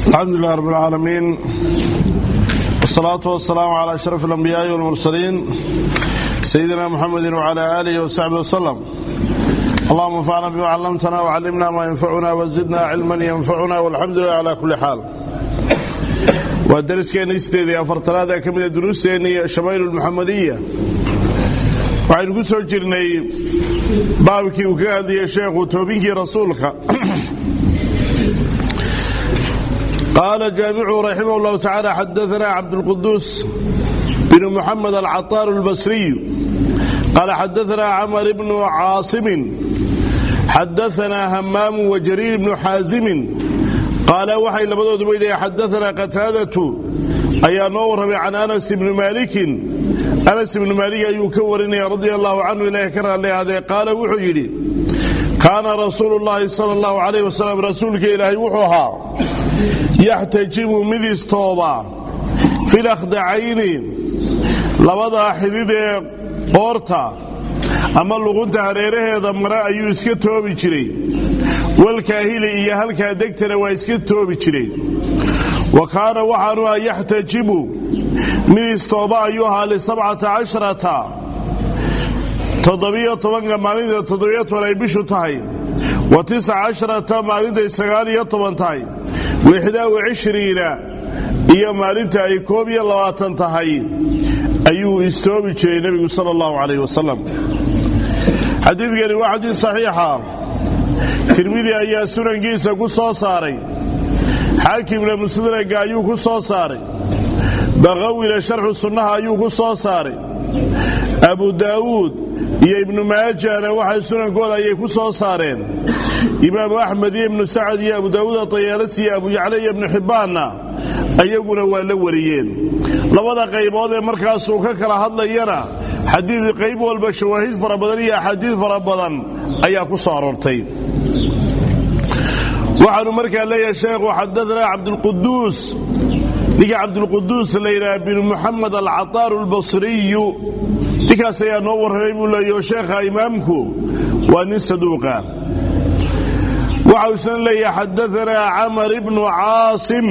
الحمد لله رب العالمين والصلاة والسلام على أشرف الأنبياء والمرسلين سيدنا محمد وعلى آله وصحبه وسلم. اللهم انفعنا بما علمتنا وعلمنا ما ينفعنا وزدنا علما ينفعنا والحمد لله على كل حال. والدرس كان يستدي أفرطنا كمية دروس الشمائل المحمدية وعن قصر جرني بابكي وكاد يا شيخ وتوبينك رسولك. قال جامع رحمه الله تعالى حدثنا عبد القدوس بن محمد العطار البصري قال حدثنا عمر بن عاصم حدثنا همام وجرير بن حازم قال وحي لبدود بيني حدثنا قتادة أي نور عن أنس بن مالك يكورني رضي الله عنه إليه كره لهذا قال وحيلي كان رسول الله صلى الله عليه وسلم رسولك إلهي وحوها يحتجب مذيس توبا في الأخدعين لبضع حديد قورتا أما اللغون هريره ضمراء يسكت توبي جري والكاهيلي إياها الكادكتنا ويسكت توبي جري وكان وحنها يحتجب مذيس توبا أيها ل17 تضبية وانغا مالين تضبية ولا يبشو تهي و19 مالين سغالية تهي و21 iyo maalinta ay 21 tahay ayuu istoobi jiray nabigu sallallahu alayhi wasallam. xadiidkani waa xadiid saxiixa tirmidhi ayaa sunankiisa ku soo saaray, xaakimna musnadka ayuu ku soo saaray, baqawina sharh sunnaha ayuu ku soo saaray, abu daawud iyo ibn maajah waxay sunankooda ay ku soo saareen, imaam ahmed ibn sa'd iyo abu daawud at-tayalisi iyo abu ya'la ibn hibban ayaguna waa la wariyeen. labada qaybood ee markaas uu ka kala hadlayana xadiid qayb walba shawaahid fara badan iyo xadiid fara badan ayaa ku soo aroortay. waxaanu markaa leeyahay sheekhu xadathana abdul quddus niga abdul quddus layla bin muhammad al-attar al-basri dikaas ayaa noo warramay buu leeyahay sheekha imaamku waa nin saduuqa. وحسن لي حدثنا عمر بن عاصم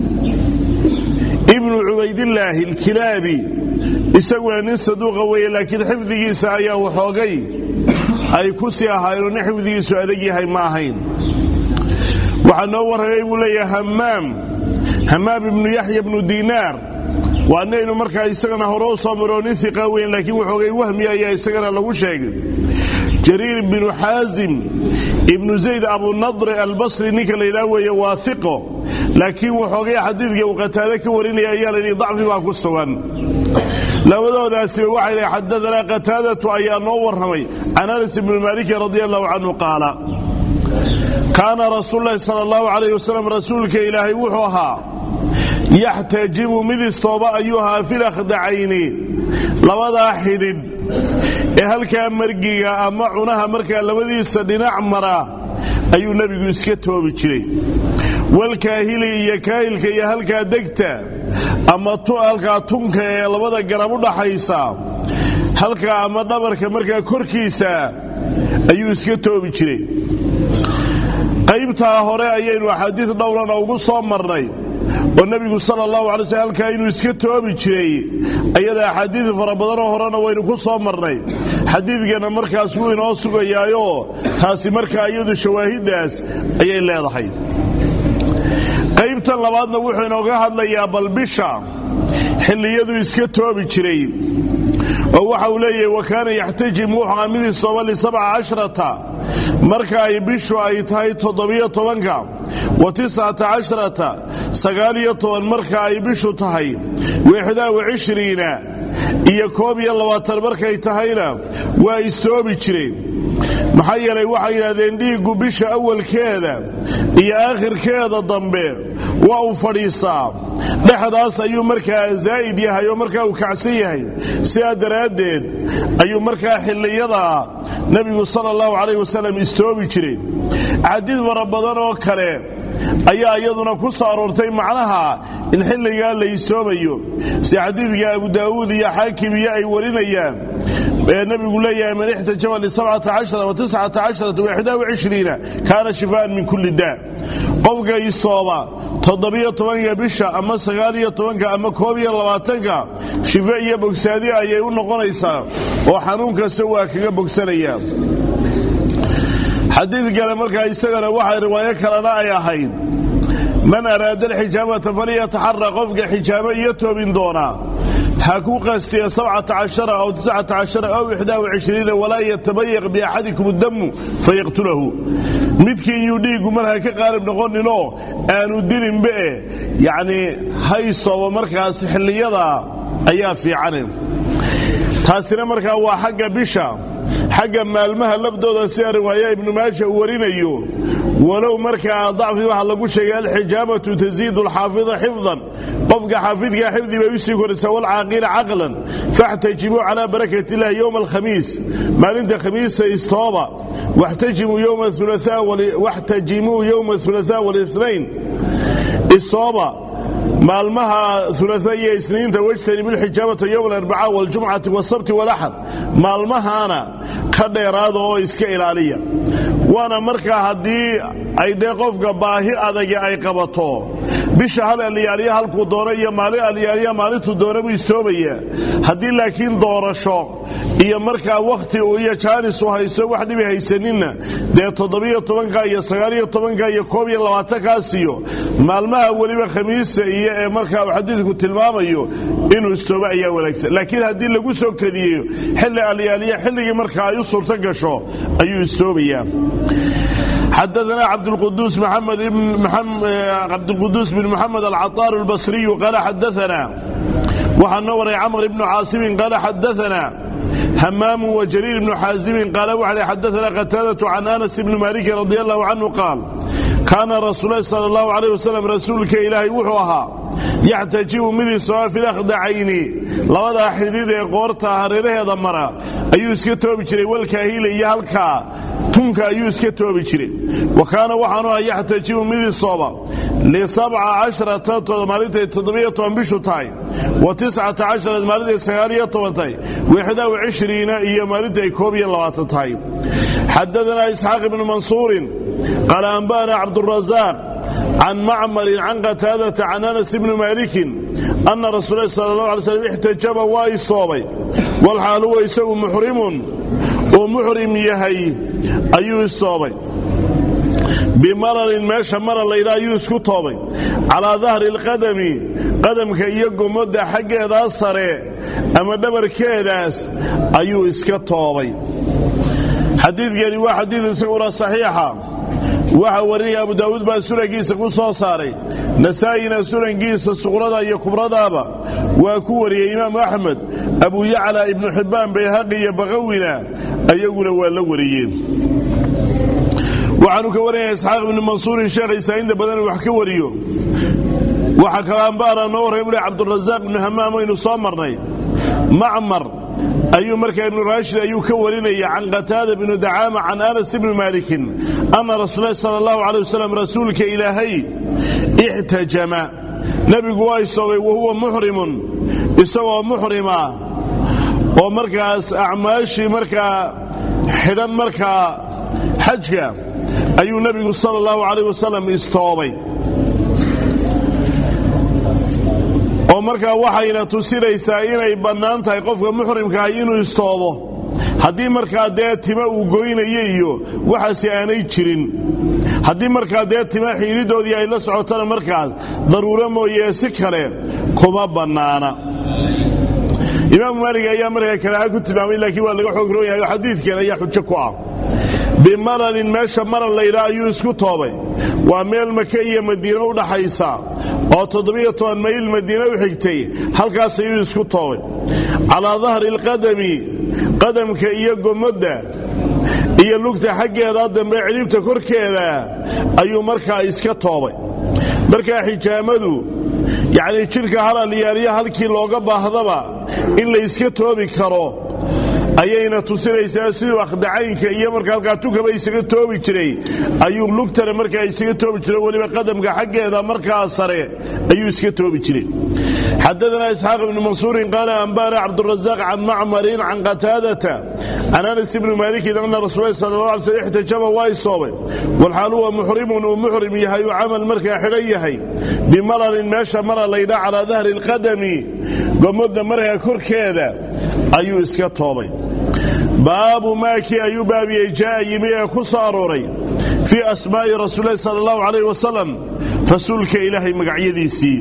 ابن عبيد الله الكلابي يسوي nin saduuqa weeye laakiin xifdigiisa ayaa waxoogay ay ku sii ahaayeen xifdigiisu adag yahay ma ahayn. waxa noo warayay buu leeyahay Hammaam ibn Yahya ibn Dinar waanaynu markaa isagana hore u soo maroon thiqa weyn laakiin waxoogay wahmi ayaa isagana lagu sheegay. جرير بن حازم ابن زيد أبو النضر البصري نيكا ليلاوي واثقه لكن وحوغي حديثك وقتادك وريني أيالي ضعف واكسوان لو ذا سوى وحي حدثنا قتادة أيال نور همي عن أنس بن مالك رضي الله عنه قال كان رسول الله صلى الله عليه وسلم رسولك إلهي وحوها يحتجب مذيس طوباء أيها في الأخدعين لوضع حديد halka margiga ama cunaha marka labadiisa dhinac mara ayuu nabigu iska toobi jiray. walkaahili iyo kaahilka iyo halka degta ama halka tunka ee labada garab u dhaxaysa halka ama dhabarka marka korkiisa ayuu iska toobi jiray. qaybta hore ayaynu xadiis dhowran ugu soo marnay oo nabigu sallallahu alayhi wasallam halka inuu iska toobi jiray ayada xadiis fara badan oo horena waynu ku soo marnay. xadiidkana markaas wuu inoo sugayaayo taasi markaa iyadu shawaahidaas ayay leedahay. qaybtan labaadna wuxuu inooga hadlayaa balbisha xilliyadu iska toobi jiray oo waxa uu leeyahay wakaana yaxtajim muhammadin ل17 marka ay bishu ay tahay 17 و19 marka ay bishu tahay 21 iyo 21 markay tahayna waa istoobi jireen. maxaa yeelay waxay yiraahdeen dhiigu bisha awalkeeda iyo aakhirkeeda dambe waa u fadhiisaa dhexdaas ayuu markaa zaa'id yahay oo markaa uu kacsan yahay sidaa daraadeed ayuu markaa xilliyada nabigu sallallahu alayhi wasallam istoobi jiray. xadiid fara badan oo kale ayaa iyaduna ku soo aroortay macnaha in xilliga la istoobayo si xadiidka abu daawud iyo xaakim ay warinayaan النبي يقول لي من احتجب ل17 و19 و21 كان شفاء من كل داء قفك يصوبا 17 bisha ama 19 ama 21 shifaa iyo bogsaadi ayay u noqonaysaa oo xanuunkaas waa kaga bogsanaya xadiid kale marka isagana waxa riwaayo kalena ay ahayd man araada alxijaabata falyataharra qofka xijaaba iyo toobin doona حكو قستي 17 أو 19 أو 21 ولا يتبيق بأحدكم الدم فيقتله مدكين يديق مرها كقارب نقول له أنو الدين بقى يعني هيصة ومركز حلية أيها في عنهم تاسنا مركز هو حق بشا حق مالمها لفظه سير ويا ابن ماجه ورينيو ولو مركا ضعف واحد لو شيء الحجابه تزيد الحافظه حفظا قفق حافظها حفظي بيسيكون سوى العاقل عقلا فاحتجبوا على بركه الله يوم الخميس ما عند خميس استوبه واحتجموا يوم الثلاثاء والاثنين الصوبه مالمها ثلاثية اثنين توجتني بالحجابة يوم الأربعاء والجمعة والسبت والأحد مالمها أنا كديرادو إسكا إلالية وانا مركا هدي أيدي قفق باهي أدقى أي قبطو بشهر الليالية هالكو دورية مالي الليالية مالي تدورة بيستوبية هدي لكن دورة شو إيا مركا وقتي وإيا جانس وهيسو وحدي بهيسنين دي تضبية طبنكا إيا سغارية طبنكا إيا كوبية لواتكاسيو مالمها وليبا خميس إيا مركا وحديثكو تلماميو إنو استوبا إيا ولكس لكن هدي لقو سوكديو حل الليالية حل مركا يصر تقشو أيو استوبية حدثنا عبد القدوس بن محمد العطار البصري قال حدثنا وحنور عمرو بن عاصم قال حدثنا همام وجرير بن حازم قال وحلي حدثنا قتادة عن أنس بن مالك رضي الله عنه قال كان رسول الله صلى الله عليه وسلم رسولك إلهي وحوها يحتجب مذي سواء في الأخدعين لوضع حديد قورتها هريره ضمرا أيو اسكتوا بجري والكاهيل يالكا تنك أيو اسكتوا بجري وكان وحنوها يحتجب مذي الصوبة ل17 مالتي تضبية بشو تاي و19 مالتي سغارية طوتاي و21 إيا مالتي كوبية لواتة تاي حدثنا إسحاق بن منصور قال أنبانا عبد الرزاق عن معمر عن قتادة عن أنس بن مالك أن رسول الله صلى الله عليه وسلم احتجب وايصوبي والحال هو يسوي محرم ومحرم يهي أيو الصوبي بمرر ماشى مرر ليلا يسكو طوبي على ظهر القدم قدم كي يقو مدى حق هذا الصريع أما دبر كيداس أيو اسكو طوبي حديث قال واحد حديث سورة صحيحة وحوري أبو داود با سورة جيسة قصة صاري نسائنا سورة جيسة صغرة يكبرة وكوري إمام أحمد أبو يعلى ابن حبان بيهقي بغونا أيقول والوريين وعنو كوري إسحاق بن منصور الشيخ إساين بدن وحكي وريو وحكى أنبارا نور يقول عبد الرزاق بن همام وإنه صامرني معمر أيو مركا بن راشد أيو كوريني عن قتادة بن دعامة عن أنس بن مالك أن رسول الله صلى الله عليه وسلم رسولك إلهي احتجم نبي قوايصوي وهو محرم يسوى محرما ومركز أعماشي مركا حدن مركا حجك أيو نبي صلى الله عليه وسلم استوابي oo marka waxayna tusinaysaa inay banaan tahay qofka muxrimka ah inuu istoobo hadii marka deetima uu gooynayo iyo waxaasi aanay jirin hadii marka deetima xiiridoodii ay la socotana markaas daruuro mooyee si kale kuma banaana imaam Maalik ayaa markaa kala ku tilmaamay laakiin waa laga xoog rooyahay xadiidkan ayaa xujo ku ah بمرل ماشى مرل ليلا أيو اسكو طوبي وميل مكية مدينة ودحيسا أو تضبية ميل مدينة وحكتي هل كاس أيو اسكو طوبي على ظهر القدم قدم كإيا قمدة إيا اللوكتة حقي هذا دم بعليبتة كوركيذا أيو مركا اسكو طوبي مركا حجامدو يعني شركة هلا ليالية هالكي لوغا باهضبا إلا اسكو طوبي كارو ayayna tusinaysaa sidoo aqdacaynka iyo marka halka tukaba isaga toobi jiray ayuu lugtana marka isaga toobi jiray waliba qadamka xageeda marka sare ayuu iska toobi jiray حدثنا إسحاق بن منصور قال أنبانا عبد الرزاق عن معمر عن قتادة عن أنس بن مالك أن رسول الله صلى الله عليه وسلم احتجب وايصوبه والحال هو محرم ومحرم يهي عمل مركا حليه بمرر ماشى مرة ليلة على ظهر القدم قمد مركا كركيذا أيو اسكتوبي باب ما كي أيو بابي جاء يميه كساروري في أسماء رسول الله صلى الله عليه وسلم رسولك إلهي مقعيديسي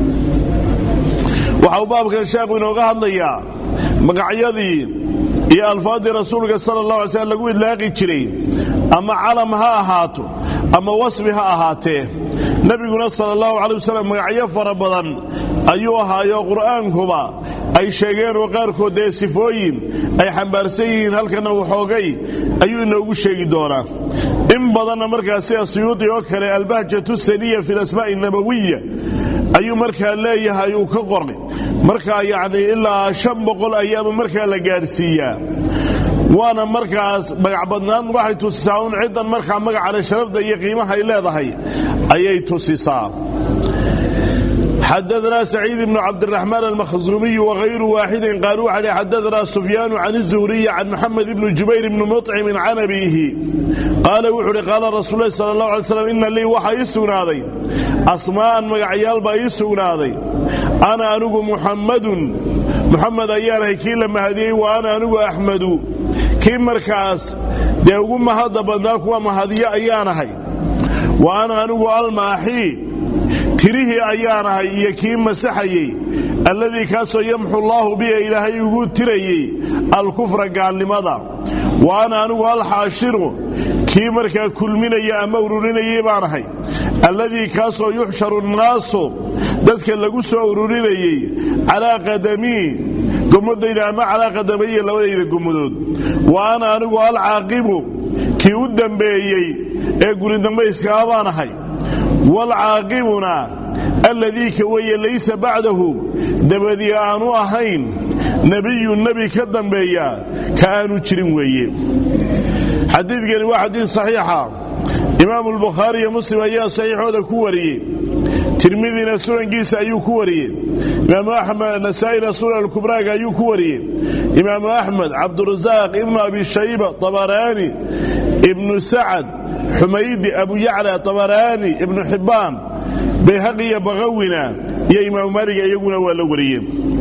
waxaa baabkan sheekhu inooga hadlayaa magacyadii iyo alfaadii rasuulka sallallahu alayhi wasallam lagu idlaaqi jiray ama calam ha ahaato ama wasfi ha ahaatee nabiguna sallallahu alayhi wasallam magacyo fara badan ayuu ahaayo quraankuba ay sheegeen oo qaarkood ee sifooyin ay xambaarsan yihiin halkana waxoogay ayuu inoogu sheegi doonaa in badan markaas Suyuuti oo kale albahjatu saniya fi al-asmaa' an-nabawiyya ayuu markaa leeyahay uu ka qornay markaa yaani ilaa 500 ayaaba markaa la gaarsiiyaa waana markaas magac badnaan waxay tusisaa in ciidan markaa magaca sharafda iyo qiimaha ay leedahay ayay tusisaa حدثنا سعيد بن عبد الرحمن المخزومي وغير واحد قالوا عليه حدثنا سفيان عن الزهري عن محمد بن جبير بن مطعم عن أبيه قال وحري قال رسول الله صلى الله عليه وسلم إن لي وحي سنادي أسماء مقعيال باي سنادي أنا أنقو محمد أيانه كي لما هديه وأنا أنقو أحمد كي مركز دي أقول ما هذا بنداك وما هذه أيانه وأنا أنقو الماحي تريه أيانها يكيم مسحيي الذي كاسو يمحو الله به إلهي يقول تريه الكفر قال لماذا وأنا أنه الحاشر كيمرك كل من يأمورون يبانهي الذي كاسو يحشر الناس ذلك اللي سورون على قدمي قمد إذا ما على قدمي لو إذا قمدود وأنا أنه العاقب كي ودن بيي يقول إذا ما يسكابانهي والعاقبنا الذي كوي ليس بعده دبدي آنو أهين النبي كدن بيا كانوا تشرين ويه حديث قال واحد صحيحة إمام البخاري مسلم أيها صحيح هذا كوري ترمذي نسورة قيس أيو كوري إمام أحمد نسائي نسورة الكبرى أيو كوري إمام أحمد عبد الرزاق ابن أبي شيبة طبراني ابن سعد حميدي أبو يعلى طبراني ابن حبان بيهقي بغونا يا إمام مالك يقول ولا وريه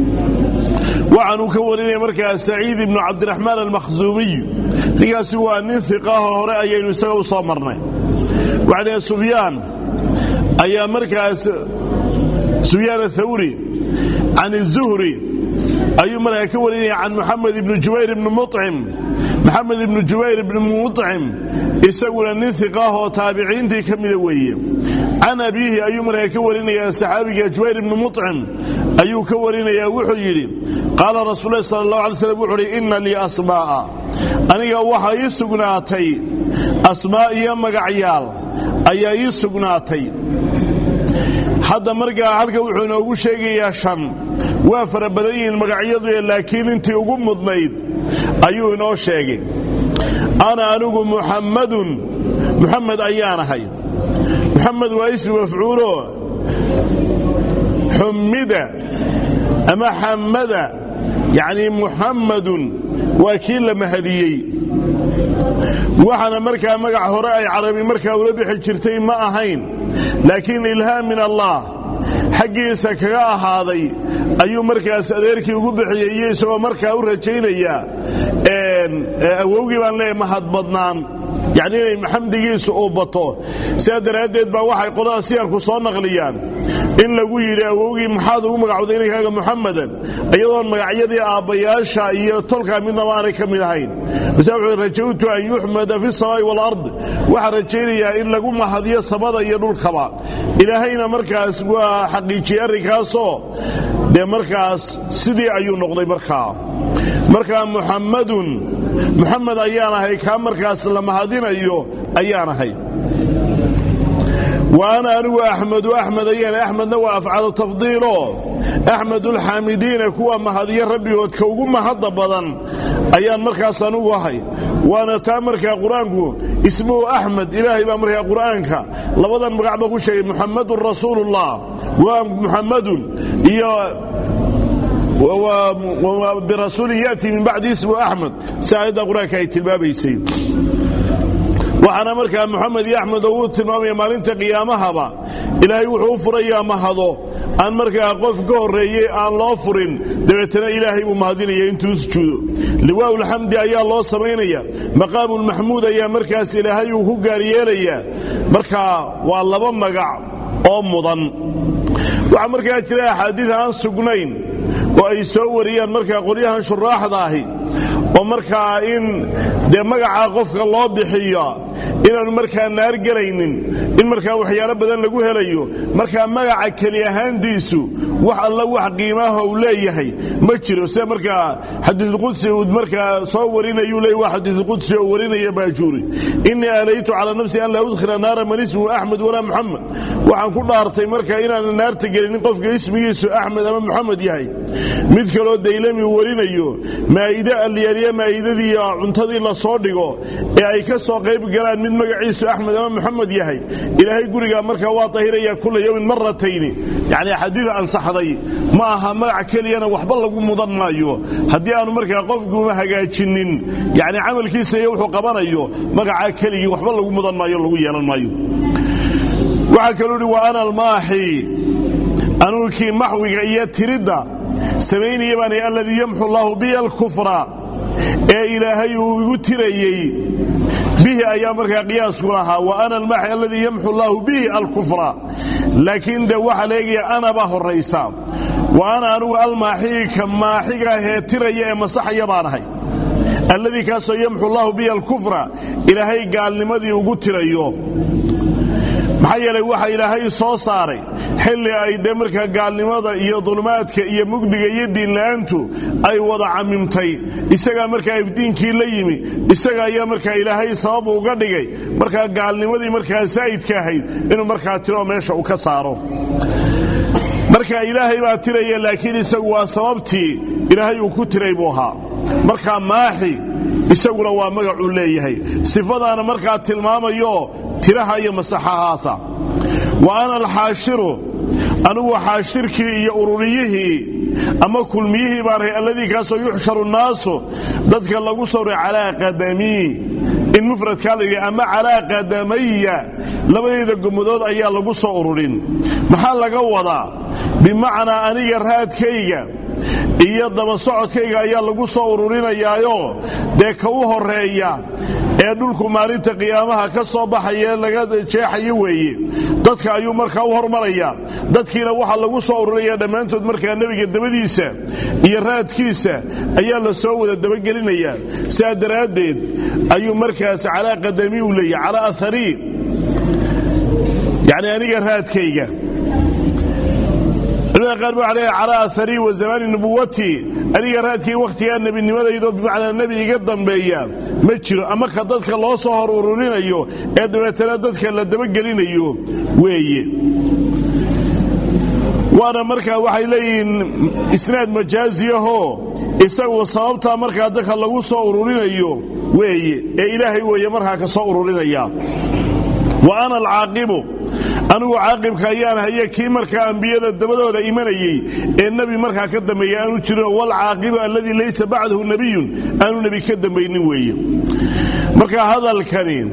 وعنو كوريني مركز سعيد بن عبد الرحمن المخزومي لقاسوا أن ثقاه رأي ينسوا صامرنا وعليه سفيان أي مركز سفيان الثوري عن الزهري أي مركز كوريني عن محمد بن جبير بن مطعم محمد بن جبير بن مطعم يسوي أن ثقاه تابعين دي كم ذويه عن أبيه أي مرة كورين يا صحابي جبير بن مطعم أي كورين يا وحيري قال رسول الله صلى الله عليه وسلم وحري إن لي أسماء أنا وحي سجناتي أسماء يا مقعيال أي سجناتي حدا مرجع على وحنا وشيء يا شن وافر بدين المقعيض لكن أنت يقوم مضنيد أيوه نو شيء أنا أقول محمد أيانا هاي محمد واسم مفعوله حمد أما حمد يعني محمد وكيل مهديي وحنا مركا مقع هراء عربي مركا وربح الشرتين ما أهين لكن إلهام من الله حقي سكرا هذا أيو مركا سأديركي وقبحي يسوى مركا ورجين إياه أوجب أن لا مهد بدنان يعني محمد جيس أوبطه سادر هدد بواحد قراء سير كصان غليان إن لقوا يلاقوا محاذ ومقعدين كذا محمدا أيضا مقعدي أبياشا يطلق من ضمانك من هين بسبب رجوت أن يحمد في السماء والأرض وحرجيني إن لقوا محاذية الصمد يدل خبا إلى هنا مركز وحقيقي الركاسو ده مركز سدي أيو نقضي مركز محمد أيانا هي كان مركز لما هذين أيوه أيانا هي وأنا أنو أحمد أيان أحمد نوى أفعل تفضيله أحمد الحامدين كوا مهدي ربي وتكوكو مهد بضن أيان مركا صنوهي وأنا تامركا قرآنكو اسمه أحمد إلهي بأمركا قرآنك لبضن مقعبكو شيء محمد رسول الله ومحمد وبرسول يأتي من بعد اسمه أحمد ساعد قرآنك يتلبابي سيد وأنا مركا محمد يا أحمد أود تلمامي مالنت قيامها إلهي وحوفر يا مهضو أن مركا قف قهري أن لا فرن دبتنا إلهي ومهدين ينتو سجودوا لواء الحمد يا الله سمينيا مقام المحمود يا مركز إلهي وهو قارياليا مركا والله بمقع أمضا وعمركا ترى حديث عن سقنين وأي سوريا مركا قريها شراح ضاهي ومركا إن ده مقع قفك الله بحيا إن مركا نار قرينين إن مركا وحيا ربنا لقوها ليو مركا مقع كليهان ديسو وح الله وح قيمها وليهي مجرو سي مركا حديث القدس مركا صورين يولي وحديث القدس ورين يا باجوري إني آليت على نفسي أن لا أدخل نار من اسمه أحمد ولا محمد وعن كل أرتي مركا إن النار تقرين قفك اسمي يسو أحمد أما محمد يهي midkaloo daylami warinayo maayida aliyariya maayidadii cuntadii la soo dhigo ee ay ka soo qayb galaan mid magaciisu Ahmed ama Muhammad yahay ilaahay guriga marka waa tahiraya kullu yawmin marratayn yaani xadiid aan saxday ma aha magac kaliyana waxba lagu mudan maayo hadii aanu marka qofku ma hagaajinin yaani amalkiisa iyo wuxuu qabanayo magaca kaligi waxba lagu mudan maayo lagu yeelan maayo waxa kaloo waa ana al-maahi anuu ki mahwiga iyo tirida سميني يباني الذي يمحو الله به الكفر اي الهي يغتريي به ايام مركا قياس كلها وانا المحي الذي يمحو الله به الكفر لكن ده waxa leeyahay ana ba horeysa وانا انو الماحي كما حيغا هتريي مسخيا baanahay الذي كاسو يمحو الله به الكفر الهي قالنimadi ugu tirayo maxay yeelay waxa ilaahay soo saaray xilli ay demarka gaalnimada iyo dulmaadka iyo mugdiga iyo diin laantu ay wada camimtay isaga marka ifdiinkii la yimi isaga ayaa marka ilaahay sabab uga dhigay marka gaalnimadii marka saayidka ahayd inuu marka tiro meesha uu ka saaro marka ilaahay baa tiraya laakiin isagu waa sababtii ilaahay uu ku tiray buu ahaa marka maaxi isaguna waa magac uu leeyahay sifadaana marka tilmaamayo tiraha iyo masaxahaasa wa ana al-haashiru anu haashirki iyo ururiyihi ama kulmiyihi baanay alladii kaasoo yuxsharu naasu dadka lagu soo calaa qadami in mufrad kale ama calaa qadamaya labadeeda gomadood ayaa lagu soo ururin maxaa laga wadaa bimaana aniga raadkayga iyo daba socodkayga ayaa lagu soo ururinayaayo de ka u horeeya ee dhulku maalinta qiyaamaha ka soo baxay laga jeexay weeye dadka ayuu marka u hormaraya dadkiina waxa lagu soo ururiyay dhamaantood marka nabiga dabadiisa iyo raadkiisa ayaa la soo wada dabagelinaya saadaradeed ayuu markaas ala qadami u leeyahay ala athari yani aniga raadkayga قال عليه على أثري وزمان نبوتي أني رأتي وقتي النبي لماذا يذوب بمعنى النبي يقدم بيا متشر أما كذلك الله صهر ورولين أيوه إذا ترددك اللي دمجلين أيوه ويه وأنا مركا وحيلين إسناد مجازي هو يسوي صوابته مركا دخل الله صهر ورولين أيوه ويه إلهي ويه مركا كصهر ورولين أياه وأنا العاقب أنا عاقب كيان هي كي مركا أنبياء الدبدة إيمانية النبي مركا كدم يانو ترى والعاقب الذي ليس بعده نبي أنو نبي كدم بينويه مركا هذا الكريم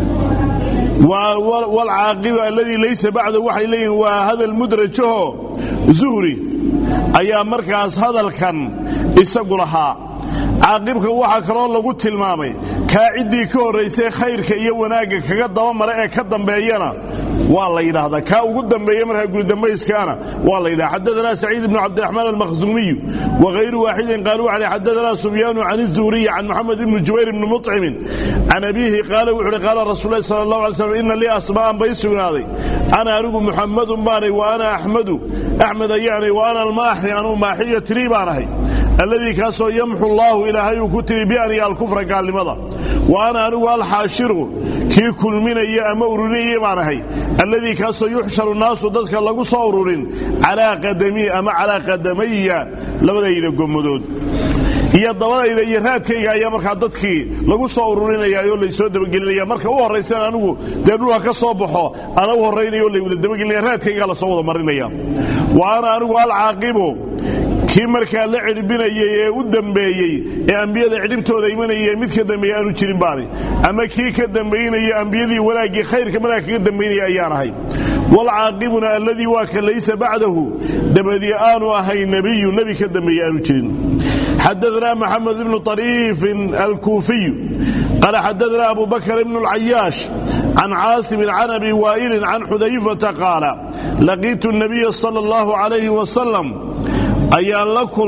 والعاقب الذي ليس بعده وحي ليه وهذا المدرج هو زهري أيام مركز هذا الكن يسقرها عاقبك waxa kale lagu tilmaamay ka cidii ka horeysay khayrka iyo wanaaga kaga daba maray ee ka dambeeyana waa la yiraahdaa ka ugu dambeeyay marka guri dambayskana waa la yiraahdaa xadadana Saciid ibn Abd الرحمن المخزومي وغير واحد قالوا عليه حدثنا سفيان عن الزهري عن محمد بن جبير بن مطعم عن أبيه قال رسول الله صلى الله عليه وسلم إن لي أسماء بيسونادي أنا أرجو محمد باري وأنا أحمد يعني وأنا الماحي أنا ماحية لي بارهي الذي كاسو يمحو الله إلهي وكتري بأني الكفر قال لماذا وأنا أنو الحاشر كي كل من أما أروني بانهي الذي كاسو يحشر الناس ضدك الله صورر على قدمي أما على قدمي لبدا إذا قمدود iyo dabada iyo raadkayga ayaa marka dadkii lagu soo ururinayaayo la soo dabagelinaya marka uu horeysan anigu deeduha ka soo baxo ana u horeynayo la wada dabagelinaya raadkayga la soo wada marinaya waana anigu al aaqibo kii marka la cirbinayay ee u dambeeyay ee ambiyada cidibtooda imanayay mid ka dambeeyay aanu jirin baari ama kii ka dambeeyay ambiyadii walaagii khayrka marka ka dambeeyay ayaan ahay wal aaqibuna alladhi wa ka laysa ba'dahu dabadi aanu ahay nabi ka dambeeyay aanu jirin حدثنا محمد بن طريف الكوفي قال حدثنا أبو بكر بن العياش عن عاصم عن أبي وائل عن حذيفة قال لقيت النبي صلى الله عليه وسلم أيان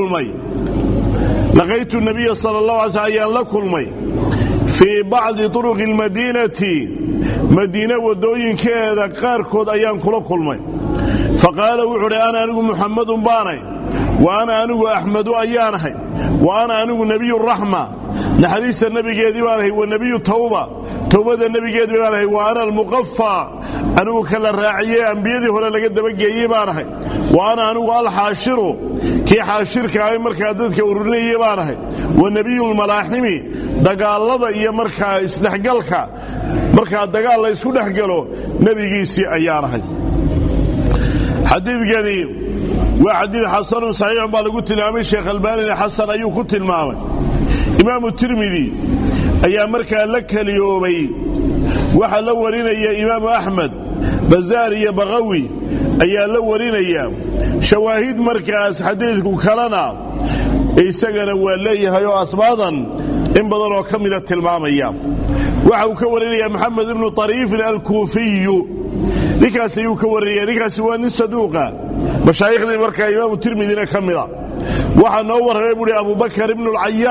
لقيت النبي صلى الله عليه وسلم أيان لكل في بعض طرق المدينة مدينة ودوين كذا قاركود أيان كل مي فقال وحري أنا أنه محمد باني وأنا أنه أحمد أيانه وأنا أنه نبي الرحمة نحديث النبي جديبانه والنبي التوبة توبة النبي جديبانه وأنا المقفى أنه كلا الراعية أنبيدي ولا لقد بجيبانه وأنا أنه الحاشر كي حاشر كأي مركادتك ورني يبانه والنبي الملاحمي دقال الله إيا مركا إسنحقلك مركا دقال الله إسنحقله نبي جيسي أيانه حديث قريب وحديث حسن صحيح بالقلت الإمام الشيخ الباني حسن أيو قلت المامن إمام الترمذي أي مركا لك اليومي وحلورين يا إمام أحمد بزاري يا بغوي أي لورين يا شواهد مركز حديثكم كلنا أي سجن وليه هيو أصبادا إن بدروا كم إذا التلمام أيام وحكورين يا محمد بن طريف الكوفي لكاس يكورين لكاس وان الصدوقة مشايخ مركا إمام الترمذي كملا waxaa noo warramay buu Abu Bakr ibn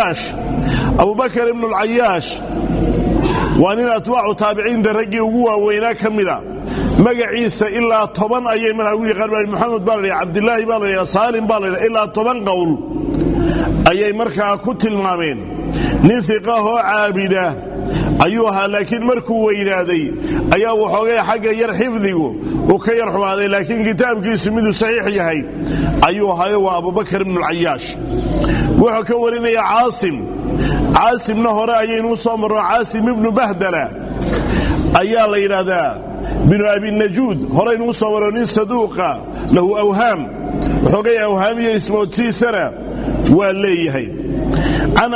al-Ayyash waa nin atbaacu taabiciin darajii ugu waaweynaa kamida magaciisa ilaa 10 ayay markaa qarban Muhammad baa leeyahay Abdullah baa leeyahay Salim baa leeyahay ilaa 10 qowl ayay markaa ku tilmaameen nin thiqaho caabida ayuha laakiin markuu weynaaday ayaa waxoogay xagga yar xifdigu oo ka yar xumaaday laakiin kitaabkiisu mid saxiix yahay ayuha waa Abu Bakr ibn al-Ayyash wuxuu ka warinaya Caasimna hore ayaynu soo maro Caasim ibn Bahdala ayaa la yiraahdaa bin Abi Najuud hore inuu soo maro nin saduuqa lahu awham waxoogay awhaamiye ismoodsiisana waa leeyahay an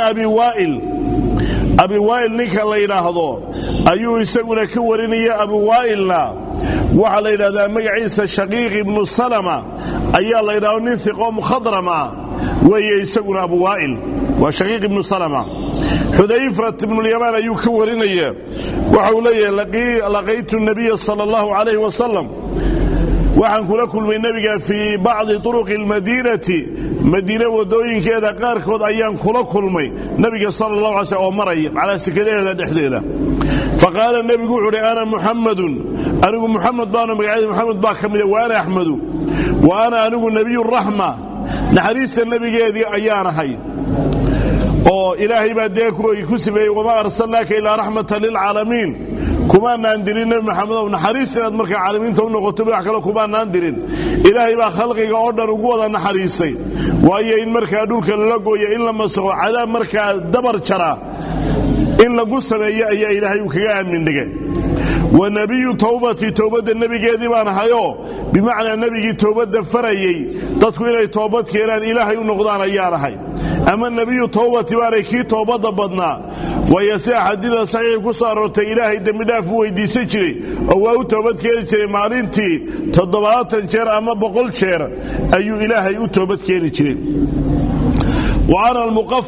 Abi Wa'il ninka la yiraahdo ayuu isaguna ka warinaya Abu Wa'ilna waxa la yiraahdaa magaciisa Shaqiiq ibn Salama ayaa la yiraahdaa nin thiqo mukhadrama way isaguna Abu Wa'il wa Shaqiiq ibn Salama Hudayfa ibn al-Yaman ayuu ka warinaya waxa uu leeyahay laqaytu an-nabiy sallallahu alayhi wa sallam waxaan kula kulmay nabiga fi ba'd turuq al-madinati مدينة ودوين كذا قاركود أيام كلا كلمي نبي صلى الله عليه وسلم مري على سكده دحديده فقال النبي قول أنا محمد بانا مقعد محمد باكم وأنا أحمد وأنا نبي الرحمة نحريس النبي جدي أيانا هاي أو إلهي بديك ويكسبه وما أرسلناك إلى رحمة للعالمين كما ناندرين محمد ونحريس مركا عالمين تونو قطبه حكلا كما ناندرين إلهي با خلقك أوردر وقوضا نحريسي وأي إن مركا دولك للقوية إن لما سوى عذاب مركا دبر شرا إن لقصنا يا إلهي وكيان من دقاء ونبي توبة النبي جادبان هايو بمعنى النبي توبة فريي تطوير توبة كيران إلهي ونقضان أيارهاي أما النبي توبة واريكي توبة ضبطنا ويسيح حديث صحيح قصارة إلهي دمداف ويدي سجري أو توبة كيري مالينتي تضبعات شير أما بقول شير أي إلهي توبة كيري وأنا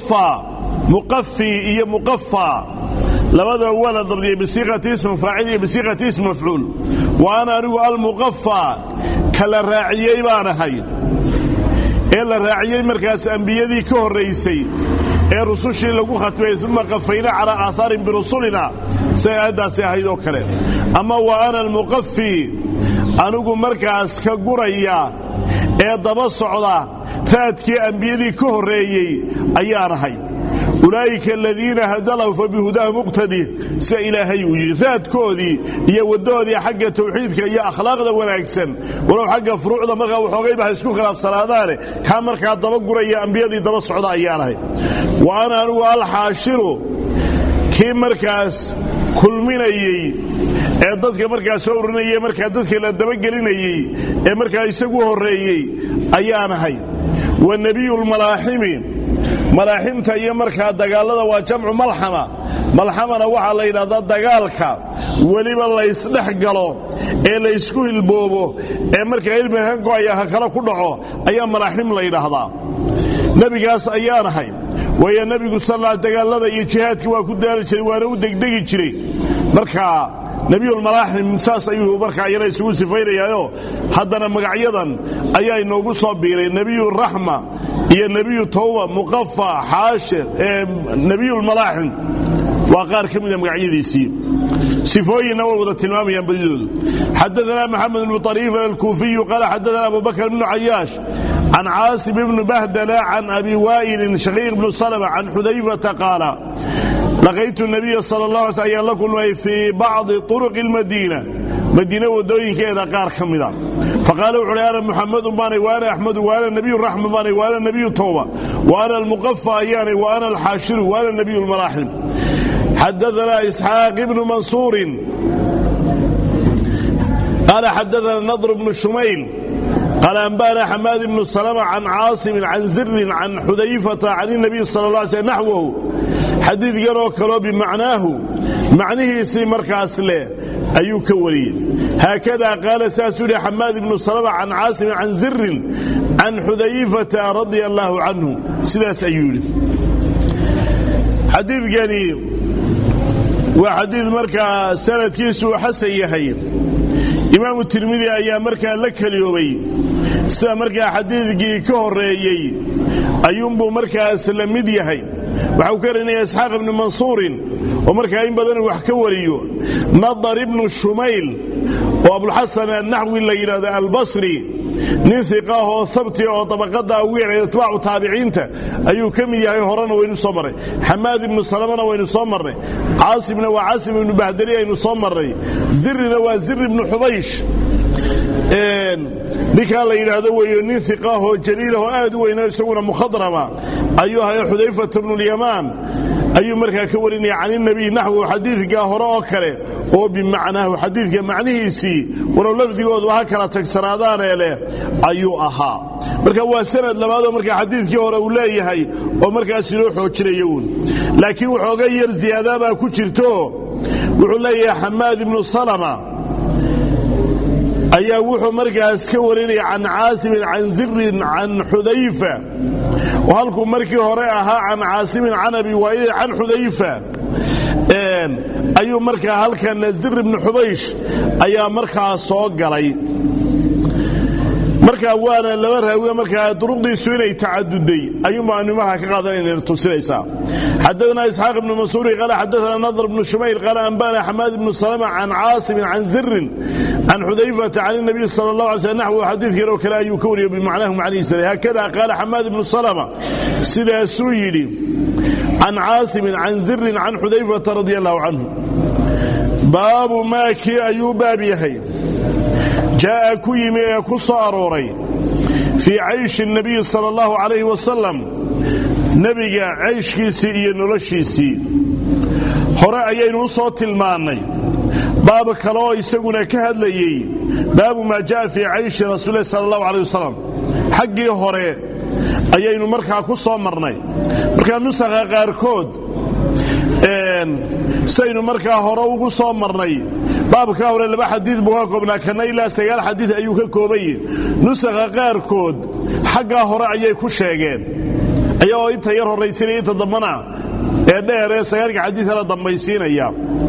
مقفي لماذا أولا ضبطي بصيغة اسم فاعلية بصيغة اسم مفعول وأنا أرجو المقفى كلا راعيي بانا هاي إلا راعيي مركز أنبيادي كهر رئيسي الرسوش لغو ختوي ثم قفينا على آثار برسولنا سيأدى سيهيدو كلام أما وأنا المقفي أنجو مركز كقرية دبا الصعودة فاتكي أنبيادي كهر رئيي أيانا هاي ulaa'ika aladiina hadalahu fabihudaahum muqtadi sida ilaahay uu yidhi raadkoodii iyo waddahoodii xagga tawxiidka iyo akhlaaqda wanaagsan walow xagga furuucda markaa waxoogayba ha isku khilaafsanaadaane kaa markaa daba guraya ambiyadii daba socda ayaanahay wa ana anugu alxaashiru kii markaas kulminayey ee dadka markaa soo urinayay markaa dadka la dabagelinayey ee markaa isagu horreeyey ayaanahay wa nebiyulmalaaximi malaaximta iyo markaa dagaallada waa jamcu malxama malxamana waxaa la yidhahdaa dagaalka weliba laysdhex galo ee laysku hilboobo ee markaa ilmiga ka go'aya ha kale ku dhaco ayaa malaaxim la yidhaahdaa nebigaas ayaanahay waayo nebigu salla dagaallada iyo jihaadkii waa ku daali jiray waana u degdegi jiray markaa nebiyulmalaaxim saas ayuu markaa iyana isugu sifaynayaayoo haddana magacyadan ayaa inoogu soo biiray nebiyuraxma iyo nebiyu tawba muqafa xaashir nebiyulmalaaxim waa qaar ka mida magacyadiisii sifooyinna way wada tilmaamayaan badidoodu xadaana maxamed bnu طariifan alkuufiyu qaala xadaana abu bakr bnu cayaash can caasim bni bahdala can abi waa'ilin shaqiiq bnu salma can xudayfata qaala laqaytu nabiya sal اlah alay sl ayaan la kulmay fii bacdi turuqi اlmadiina madiine waddooyinkeeda qaar ka mida faqaala wuxu uhi ana muxamadu baanay waana axmedu waana nebiyu raxma baanay waana nebiyu tawba waana almuqafa ayaanay waana alxaashiru waana nebiyu lmalaaxim xadaana isxaaq ibnu mansuurin qaala xadaana nadr bnu shumayl qaala anba'ana xamaad ibnu salma can caasimin can zirin can xudayfata can الnabiy sal اla alay sl naxwahu xadiidkan oo kaloo bimacnaahu macnihiisii markaas leh ayuu ka wariyey haakada qaala saasuu yihi xamaad ibnu salma can caasimin can zirin can xudayfata radia allaahu canhu sidaas ayuu yidhi xadiidkani waa xadiid markaa sanadkiisu uu xasan yahay imaamu tirmidi ayaa markaa la keliyoobay sida markaa xadiidkii ka horreeyey ayuunbuu markaas la mid yahay waxa uu ka warinaya isxaaq ibnu mansuurin oo markaa in badan wax ka wariyo nadar ibnu shumayl oo abulxasan annaxwi la yidhahdo albasri nin iqaahoo habti oo dabaqada ugu yaray atbaacu taabiciinta ayuu ka mid yahay horena waynu soo marray xamaad ibnu salamana waynu soo marnay caasimna waa caasim ibnu bahdali aynu soo marray zirina waa zir ibnu xubaysh ninkaa la yidhaahdo weeyo nin iqaahoo jaliilahoo aad u weyna isaguna mukhadrama ayuu ahay xudayfata bnulyamaan ayuu markaa ka warinaya can inabiy naxwu xadiidkaa hore oo kale oo bimacnaahu xadiidka macnihiisii walow lafdigooduba ha kala tagsanaadaanee leh ayuu ahaa marka waa sanad labaadoo markaa xadiidkii hore uu leeyahay oo markaas inoo xoojinaya uun laakiin waxooga yar ziyaadaabaa ku jirto wuxuu leeyahay xamaad ibnu salama ayaa wuxuu markaas ka warinaya can caasimin can zirin can xudayfa oo halkuu markii hore ahaa can caasimin can abi waa'ilin can xudayfa ayuu markaa halkan zir ibnu xubaysh ayaa markaa soo galay markaa waana laba raawiya markaa duruqdiisu inay tacaduday ayuunbaanu markaa ka qaadanayna tusinaysaa xadaana isxaaq ibnu mansuuri qaala xadaana nadr ibnu shumayl qaala anba'ana xamaad ibnu salama can caasimin can zirin can xudayfata can الnabiy sal اlah alay sl naxwu xadiidkan oo kale ayuu ka wariyey bimacnahu macnihiisa haakada qaala xamaad ibnu salama sidaasuu yidhi can caasimin can zirin can xudayfata radi allahu canhu baabu maa kii ayuu baab yahay jaa'a ku yimi ee ku soo arooray fii cayshi الnabiyi sal اllahu calayh wasalam nebiga cayshkiisii iyo noloshiisii hore ayaynu u soo tilmaannay baab kale oo isaguna ka hadlayey baabu maa jaa'a fii cayshi rasuulilah sala allahu calayh wasalam xaggii hore ayaynu markaa ku soo marnay markaa nusakha qaarkood saynu markaa hore ugu soo marnay baabkaa hore 2 xadiid buu ka koobnaa kana ilaa 9 xadiid ayuu ka koobaye nusakha qaarkood xaggaa hore ayay ku sheegeen ayagoo inta yar horraysinaya inta dambana ee dheer ee 9 xadiid la dambaysiinaya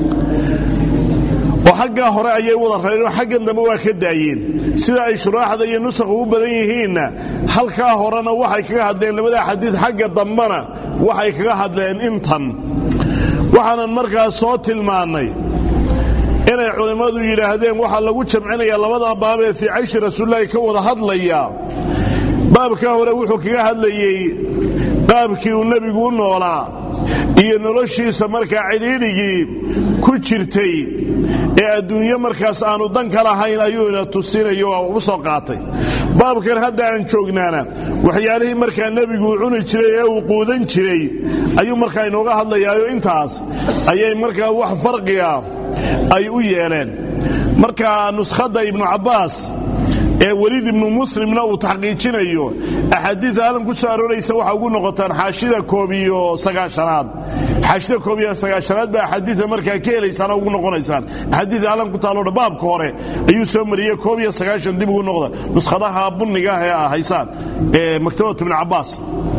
oo xaggaa hore ayay wada reereen xaggan dambe waa ka daayeen sida ay shuraaxda iyo nusakhu u badan yihiinna halkaa horena waxay kaga hadleen 2 xadiid xagga dambana waxay kaga hadleen intan waxaanan markaas soo tilmaannay inay culimmadu yidhaahdeen waxaa lagu jamcinaya labada baab ee fii cayshi rasuulillahi ka wada hadlaya baabkaa hore wuxuu kaga hadlayey qaabkii uu nebigu u noolaa iyo noloshiisa markaa cidhiidhigii ku jirtay ee adduunyo markaas aanu dan ka lahayn ayuuna tusinayo oo u soo qaatay baabkan hadda aan joognaana waxyaalihii markaa nebigu cuni jiray ee uu quudan jiray ayuu markaa inooga hadlayaayo intaas ayay markaa wax farqiga ay u yeeleen markaa nuskhada ibnu cabbaas ee weliid ibnu muslimna uu taxqiijinayo axaadiida alam ku soo arooraysa waxa ugu noqotaan xaashida 19aad xaashida 19aad baa axaadiida markaa ka helaysaan ugu noqonaysaan axaadiida alam ku taalo baabka hore ayuu soo mariyay 19 dib ugu noqda nuskhadaha bunniga ah ee haysaan ee maktabada ibn cabbaas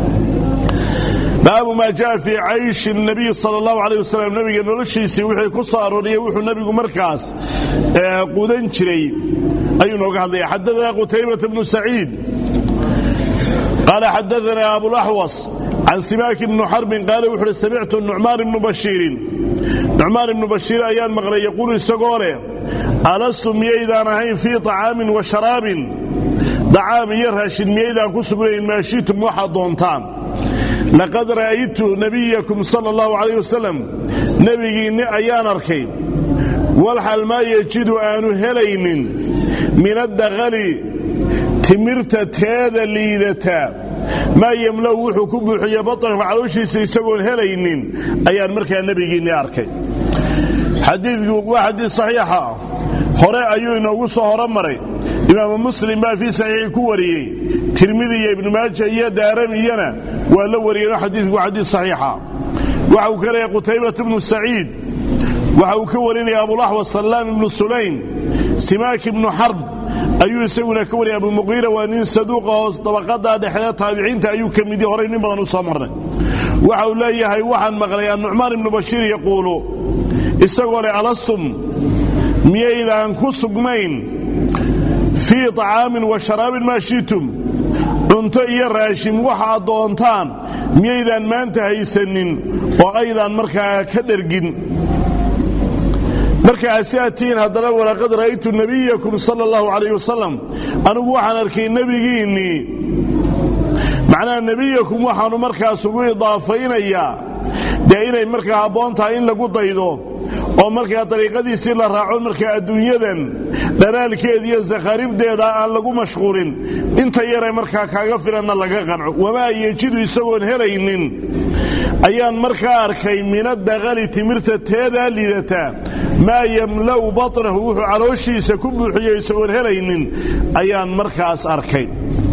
باب ما جاء في عيش النبي صلى الله عليه وسلم نبي نولشيسي وحي كساروريه وحو نبي مركز قودن جري ايو نوغا هدي حدثنا قتيبة بن سعيد قال حدثنا ابو الاحوص عن سماك بن حرب قال وحو سمعت النعمان بن بشير ايان مغري يقول السغوره ألستم ميدان هين في طعام وشراب طعام يرهش ميدان كسغرين ما شئتم واحد دونتان لقد رأيت نبيكم صلى الله عليه وسلم نبينا أيان أركين والحال ما يجد أن هلين من الدغل تمرت هذا الليلتا ما يملو حكم حي بطنه على وش يسوون هلين أيان مركا نبينا أركين حديث واحد صحيحة هراء أيوين وصهر مري إمام مسلم ما في صحيح كوري ترمذي ابن ماجه يا دارمينا ولا ورينا حديث صحيحة وحو كري قتيبة بن سعيد وحو كوريني أبو الأحوص سلام بن سليم سماك بن حرب أيو يسونا كوري أبو مغيرة وأنين صدوقه طبقات حياة تابعين أيو كمدي هرين بغنو صامرنا وحو لا يهي وحن مغري النعمان بن بشير يقول استغوري ألستم ميئذا أنكسوا قمين في طعام وشراب ما شئتم cunto iyo raashin waxa doontaan miyaydan maanta haysanin oo aydan markaa ka dhargin markaa asaatiin hadana walaqad raaytu nabiyakum sallallahu alayhi wasallam anigu waxaan arkay nabigiini macna nabiyakum waxaanu markaas ugu idaafaynaya inay markaa aboontaa in lagu daydo oo markaa dariiqadiisii la raaco markaa adduunyadan dhalaalkeeda iyo zakharibdeeda aan lagu mashquulin inta yare markaa kaaga filanna laga qanco wamaa yajidu isagoon helaynin ayaan markaa arkay minadaqali timirta teeda lidata maa yamlau batnahu wuxuu calooshiisa ku buuxiyey isagoon helaynin ayaan markaas arkay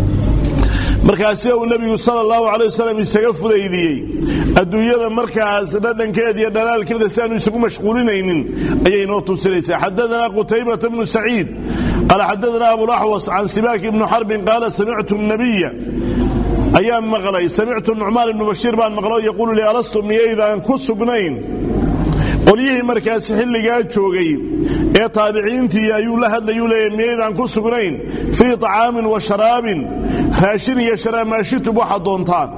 markaas uu nabigu sallallahu alayhi wasallam isaga fudaydiyay adduunyada markaas dhadhankeeda iyo dhalaalkeeda saanu isugu mashquulinaynin ayay noo tusinaysaa xadathana qutaybah ibn sa'id qala xadathana abu al-ahwas an simak ibn harb qala sami'tu an-nabiyya ayaan maqlay sami'tu nu'man ibn bashir baan maqlay yaqulu li alastu miyaydan kusugnayn qoliyihii markaas xilligaa joogay ee taabiciintii ayuu la hadlayuu leeyahay miyaydan ku sugnayn fii طacaamin wa sharaabin raashin iyo sharaab maashitu waxa doontaan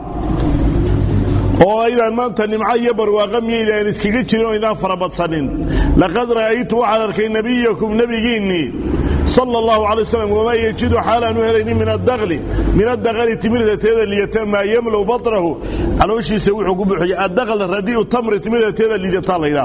oo aydan maanta nimco iyo barwaaqo miyaydan iskaga jirin oo idaan farabadsanin laqad ra'aytu waxaan arkay nabiyakum nabigiinni صلى الله عليه وسلم وما يجد حالا وهلين من الدغل تمرة تيدا ليتما يملو بطره على وش يسوي حقوق الدغل الرديء تمر تمرة تيدا ليتطالع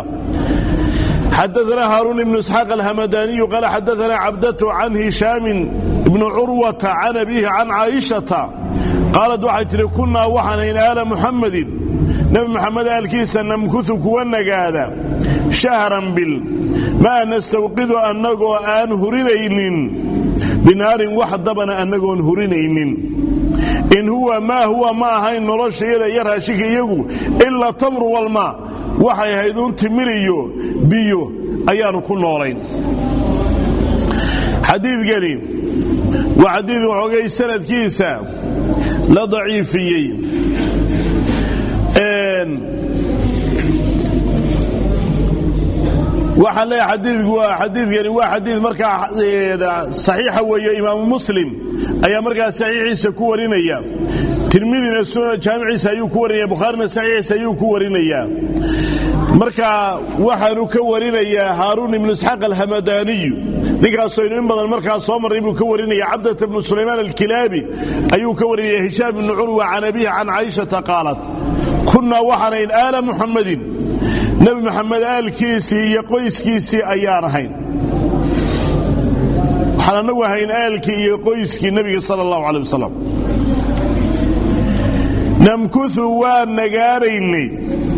حدثنا هارون بن اسحاق الهمداني قال حدثنا عبدته عن هشام بن عروة عن أبيه عن عائشة قالت وحيت كنا وحنين آل محمد نبي محمد الكيس نمكث كوننا شهرا ما نستوقظ أنه آن هرينين بنار وحدبنا أنه هرينين إن هو ما هاي نرش يرى شيء يقول إلا تمر والماء وحي هيدون تمريو بيو أيان كل نورين حديث قريب وحديث وحقي سنة كيسا لا ضعيفيين waxaan leeyahay xadiidkani waa xadiid markaa saxiixa weeye imaam muslim ayaa markaa saxiixiisa ku warinaya tirmidina sunan jaamiciisa ayuu ku warinaya bukhaarina saxiixiisa ayuu ku warinaya marka waxaanu ka warinayaa haaruun ibn isxaaq al-hamadani ninkaas oo in badan markaa soo maray buu ka warinaya cabdat ibn sulaymaan al-kilaabi ayuu ka warinaya hishaam ibn urwa an abihi an aisha qaalat كنا وحنين آل محمد نبي محمد آل كيسي يقويس كيسي أيانهين وحنا نوهين آل كي يقويس كي النبي صلى الله عليه وسلم نمكث ونقاريني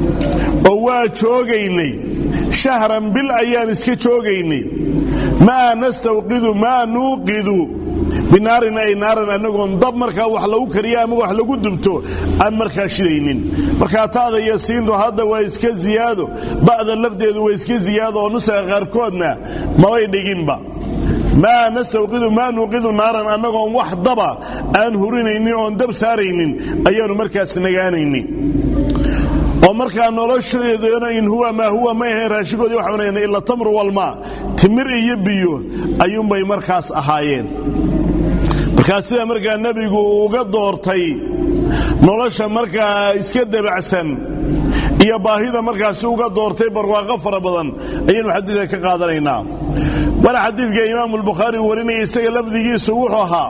وشوقيني شهرا بالأيام اسكي شوقيني ما نستوقذ ما نوقذ بنارنا أي نارنا أنهم ضب مركا وحلو كريام وحلو قدمتو أن مركا شدينين مركا هذا يسين وهذا ويسكي زيادة بعد اللفظ ويسكي زيادة ونسى غير كودنا ما ويدقين با ما نستوقذ ما نوقذ نارا أنهم وحضبا أن هرينين وان دب سارينين أيان مركا سنغانينين ومركا نولشيدنا إن هو ما هي راشقودي وحونين إلا تمر والماء تمر يبيو أيوم باي مركاس أهايين markaasida markaa nabigu uga doortay nolosha markaa iska dabacsan iyo baahida markaas uga doortay barwaaqo fara badan ayaan xadiidka ka qaadanaynaa wala xadiidka Imaam al-Bukhari warinay isaga lafdigiisu wuxuu ahaa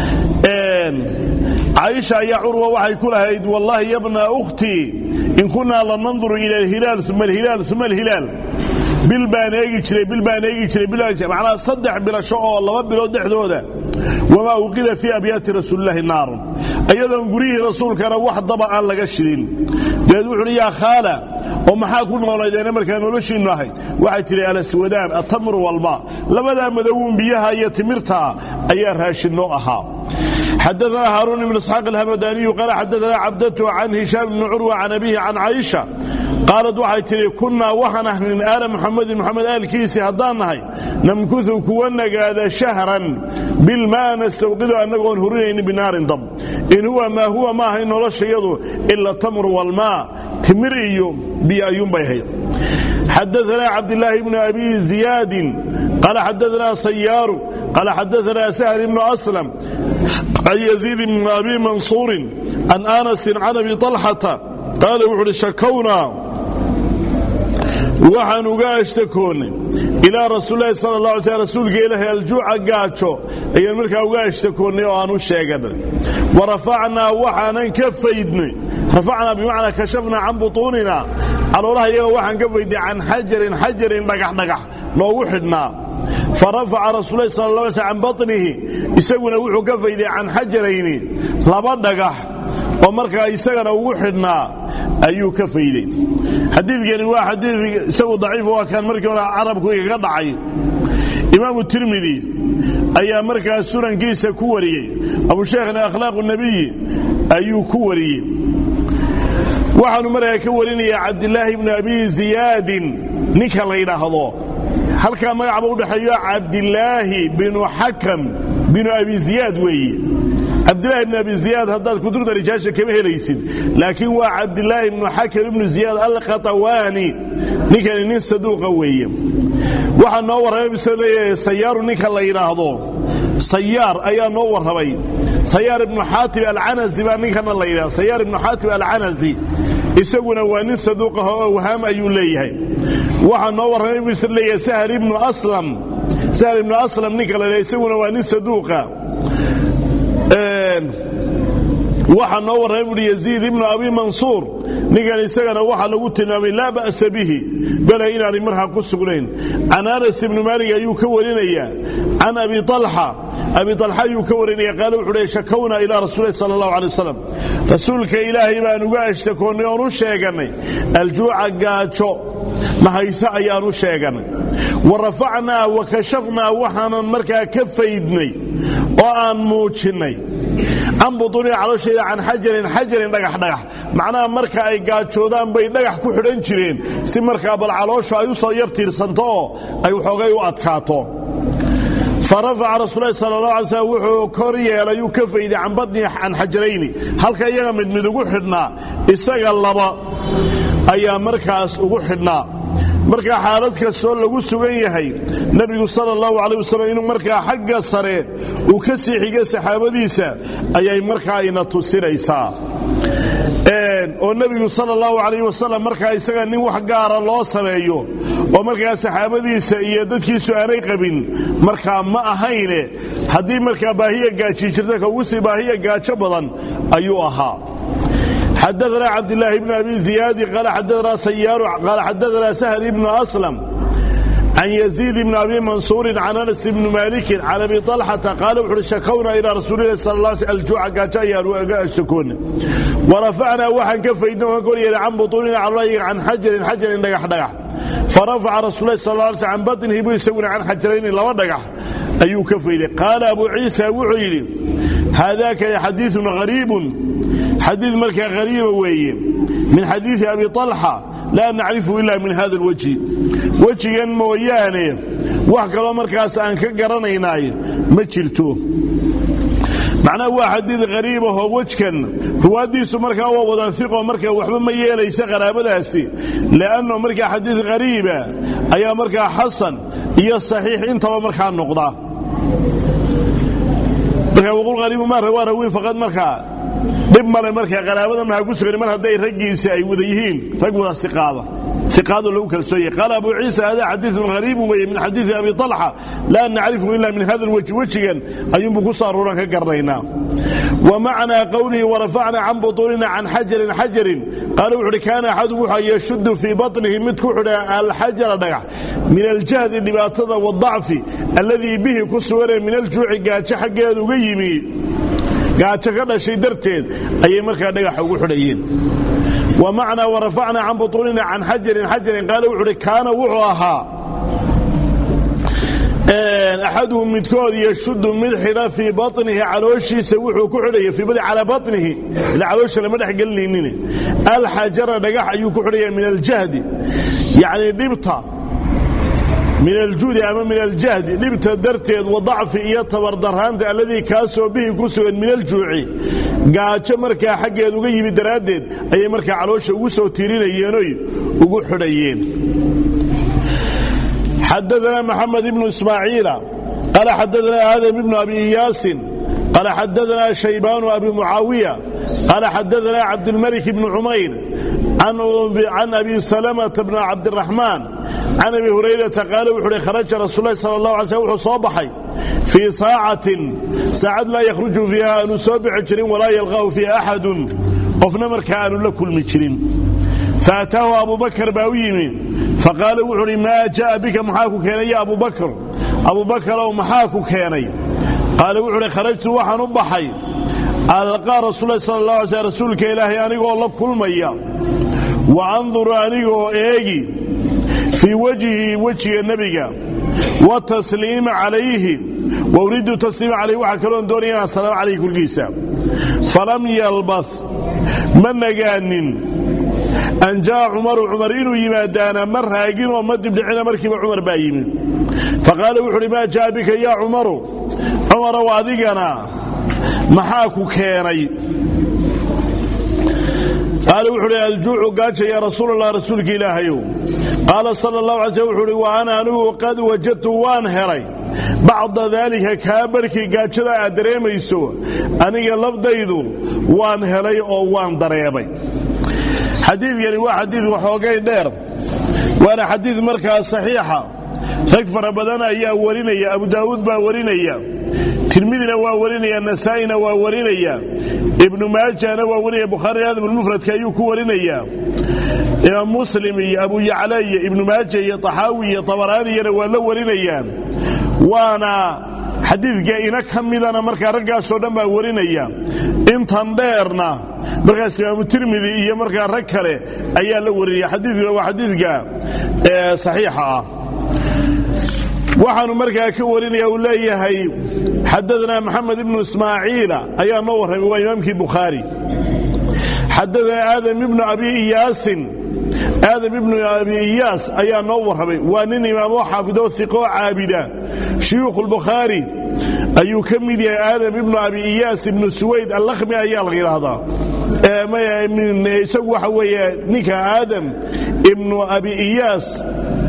Aisha ya Urwa waxay ku lahayd wallahi ibna ukhti in kunna la nanzuru ila al-hilal thumma al-hilal thumma al-hilal bilbaanegi jiray macna saddex bilasho oo laba bilood dhexdooda وما وقذ في أبيات رسول الله النار أيضا قريه رسول كان واحد ضبع لغا شدين يقول يا خالة ومحا كنا ولدينا مركانوا لشي النهي واحد تري على السودان التمر والماء لماذا مدوون بيها يتمرتها أيها هاش النوعها حدثنا هارون بن إسحاق الهمداني قال حدثنا عبدته عن هشام بن عروة عن أبيه عن عائشة قالت waxay tiri kunna waxana ahnin aala muhammad aalkiisi hadanahay namkuthu kuwanagaada shahran bil ma nastawqidu anagoon hurinayni binaarin dab in huwa ma hay noloshayadu illa tamr wal ma timriyo bi ayun bayhay حدثنا عبد الله بن أبي زياد قال حدثنا سيار قال حدثنا سهل بن أسلم عن يزيد بن أبي منصور عن آنس عن أبي طلحة قال وحد شكونا waxaan uga ashtakoonay ila rasuulillaah sallallahu alayhi wasallam rasuulka ilaahay aljuuca gaajo ayaan markaa uga ashtakoonay oo aan u sheeganay warafacna waxaan ka faydnay rafacna bimaana kashafna an butunina aloolaha iyaga waxaan ka faydnay an hajarin dhagax loogu xidhnaa farafaca rasuulillaah sallallahu alayhi wasallam batnihi isaguna wuxuu ka fayday an hajarayni laba dhagax oo markaa isagana ugu xidhnaa ayuu ka fayday حديث واحد سوى ضعيف وكان مركز عرب كوي قطعي إمام الترمذي أي مركز سورة كيسة كوري أبو شيخنا أخلاق النبي أيو كوري وحن مركز كوريني يا عبد الله بن أبي زياد نكالينا هذا هل كان ما يعبود حيا عبد الله بن حكم بن أبي زياد وي عبد الله بن أبي زياد هذا كتر رجاش كمه ليسن لكن هو عبد الله بن حكم بن زياد القطواني نكان نين صدوق قوي وحن نور سيار نكال لا يراهدو سيار ايا نور ربي سيار ابن حاتم العنزي با نكان لا يراه سيار ابن حاتم العنزي isaguna waa nin saduuq ah oo waham ayuu leeyahay waxa noo waramay misr leeyahay Sahal ibn Aslam ninkala leeyahay isaguna waa nin saduuq ah waxa noo waramay Yazid ibn Abi Mansur ninkan isagana waxa lagu tilmaamay la ba'sa bihi bal inaani marha ku sugnayn Anas ibn Malik ayuu ka warinaya an Abi Talha ayuu ka warinaya qaal wuxuu shakawna ila rasuulillaah sallallahu alayhi wasallam rasuulka ilaahay baan uga ashtakoonay oo u sheeganay aljuuca gaajo ma haysa ayaan u sheeganay warafacna wa kashafna waxaan markaa ka faydnay oo aan muujinay an buduni calooshayda an hajarin dhagax macnaha marka ay gaajoodaan bay dhagax ku xidhan jireen si markaa bal caloosha ay u soo yartiirsanto oo ay xoogay u adkaato فرفع رسول الله صلى الله عليه وسلم وحو كوريا لا يكفيد عن بدني عن حجرين halka iyaga mid ugu xidhnaa isaga laba ayaa markaas ugu xidhnaa marka xaalad kastoo lagu sugan yahay nabigu sallallahu alayhi wasallam inuu marka xagga sare uu ka sii xigay saxaabadiisa ayay markaa ina tusinaysaa oo nabigu sallallahu alayhi wasallam marka isaga nin wax gaar ah loo sameeyo oo marka saxaabadiisa iyo dadkiisu aanay qabin marka ma ahayne hadii marka baahiya gaaji jirta ka ugu sii baahiya gaajo badan ayuu ahaa حدثنا عبد الله بن أبي زياد قال حدثنا سيار قال حدثنا سهل بن أسلم عن يزيد بن أبي منصور عن أنس بن مالك عن أبي طلحة قال شكونا إلى رسول الله صلى الله عليه وسلم الجوع قاتايا الشكون ورفعنا وحن كفينا ونقول يا عن بطوننا عن حجر دقح فرفع رسول الله صلى الله عليه وسلم عن بطنه يسوون عن حجرين لو دقح أيو كفينا قال أبو عيسى وعيلي هذاك حديث غريب حديث مركة غريبة ويه من حديث أبي طلحة لا نعرفه إلا من هذا الوجه وجه مويانه وحكى له مركز أن كقرنيناي ما جلتوه معناه هو حديث غريب وهو وجه كان هو حديث مركز هو وضع ثقة مركز وحبا ما يليس غرابة داسي لأنه مركز حديث غريبة أي مركز حسن هي الصحيح انت ومركز النقضة وقول غريب ما روي فقط مركز dib male marka qaraabada ma ku sugan mar haday ragiisa ay wada yihiin rag wada ثقاده لو كلسوي قال أبو عيسى هذا حديث غريب من حديث أبي طلحة لا نعرفه إلا من هذا الوجه وجها أيوم بقصار ورك قرينا ومعنى قوله ورفعنا عن بطوننا عن حجر قالوا كان أحدهم يشد في بطنه متكحل الحجر دقع من الجهد اللي باتضى والضعف الذي به كسور من الجوع قاتش حق يدو قيمي قاتش قد شي درتين أي مركا دقع وحريين ومعنى ورفعنا عن بطوننا عن حجر قالوا كان وعوها أحدهم متكود يشد مدحنا في بطنه علوش يسويه كحرية في بدء على بطنه العلوش لما دح قال لي الحجر دقح أيو كحرية من الجهد يعني لبطة من الجود أما من الجهد لبطة درتيد وضعف يطور درهان الذي كاسوا به كسوا من الجوع قاعد مركا حق يدوغي بدرادد أي مركا علوش وسو تيرين ينوي وقحريين حدثنا محمد بن إسماعيل قال حدثنا آدم بن أبي إياس قال حدثنا شيبان أبي معاوية قال حدثنا عبد الملك بن عمير عن أبي سلمة بن عبد الرحمن عن أبي هريرة قال خرج رسول الله صلى الله عليه وسلم صباحي في ساعة لا يخرج فيها أن يصبح عشرين ولا يلغاه فيها أحد قفنا مركان لكل مجرين فأتاه أبو بكر باويمي فقال وحري ما جاء بك محاكو كيني يا أبو بكر ومحاكو كيني قال وحري خرجت وحن بحي ألقى رسول الله صلى الله عليه وسلم رسولك إلهي أنيقو الله بكل مياه وأنظر أنيقو إيجي في وجه النبي والتسليم عليه وأريد التسليم عليه وحكرون دوني السلام عليه كل قيسا فلم يلبث من نجان أن جاء عمر إنو يمادانا مر هاجين ومد بلعنا مركب عمر بايم فقال وحري ما جاء بك يا عمر واذقنا محاكو كيري قال وحري الجوع قاتش يا رسول الله رسولك إلهي قال صلى الله عليه وسلم وأنا قد وجدت وانهري بعض ذلك كابركي قاتش ذا أدريم يسوع أنا لفظيذو وانهري أو وان دريبي حديث يعني هو حديث وحوقي دير وانا حديث مركز صحيحة ركفر بدنا يا ورينا يا أبو داود با ورينا يا تلميذنا ورينا يا نسائنا ورينا يا ابن ماجه ورينا بخاري هذا بالمفرد كيوك ورينا يا مسلم يا أبو يعلي ابن ماجه يا طحاوي يا طبراني ولا ورينا يا وانا حديث جاينا كم إذا مركز رجع سودان با ورينا يا انتن ديرنا مركز إمام الترمذي هي مركز ركله أيها الورية حديث صحيحة وحن مركز كورين يا ولاية هي حدثنا محمد بن إسماعيل أيها نور هو إمامك البخاري حدثنا آدم بن أبي إياس أيها نور وأن إمام حافظ الثقة عابدة شيوخ البخاري أيو كمد يا آدم ابن أبي إياس ابن سويد اللخمي أيها الغير هذا ما من يسوى حوية نكا آدم ابن أبي إياس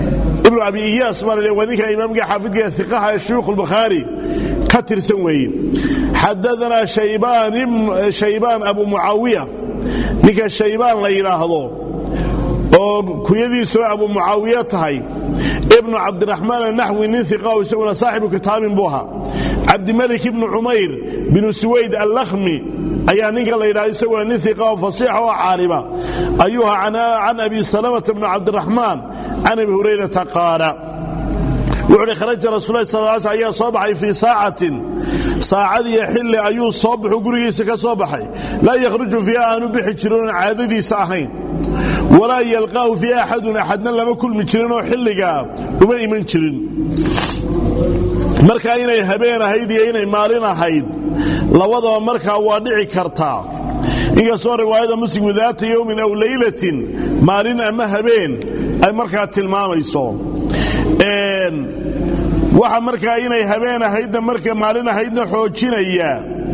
ونكا إمام حافظ الثقة الشيوخ البخاري كتر سوي حدثنا شيبان أبو معاوية نكا شيبان لا إله هذا كيدي سورة أبو معاوية هاي ابن عبد الرحمن النحوي نثقه ويسوى صاحب كتاب بوها cabdimalik ibnu cumayr binu suwayd allakhmi ayaa ninka la yidhahdo isaguna nin hiqa oo fasiixa oo caaliba ayuha can abi salamata bni cabdiraxmaan can abi hurayrata qaala wuxuu kharaja rasuulullaahi sallallahu alayhi wasallam ayaa soo baxay fii saacatin saacadiyo xilli ayuu soo baxo gurigiisa ka soo baxay laa yakhruju fiiha aanu bixi jirin caadadiisa ahayn walaa yalqaahu fiiha axadun axadna lama kulmi jirin oo xilligaa uma iman jirin markaa inay habeen ahayd iyo inay maalin ahayd labadaba markaa waa dhici kartaa inkastoo riwaayada muslimu daata yowmin aw laylatin maalin ama habeen ay markaa tilmaamayso waxa markaa inay habeen ahaydna marka maalin ahaydna xoojinaya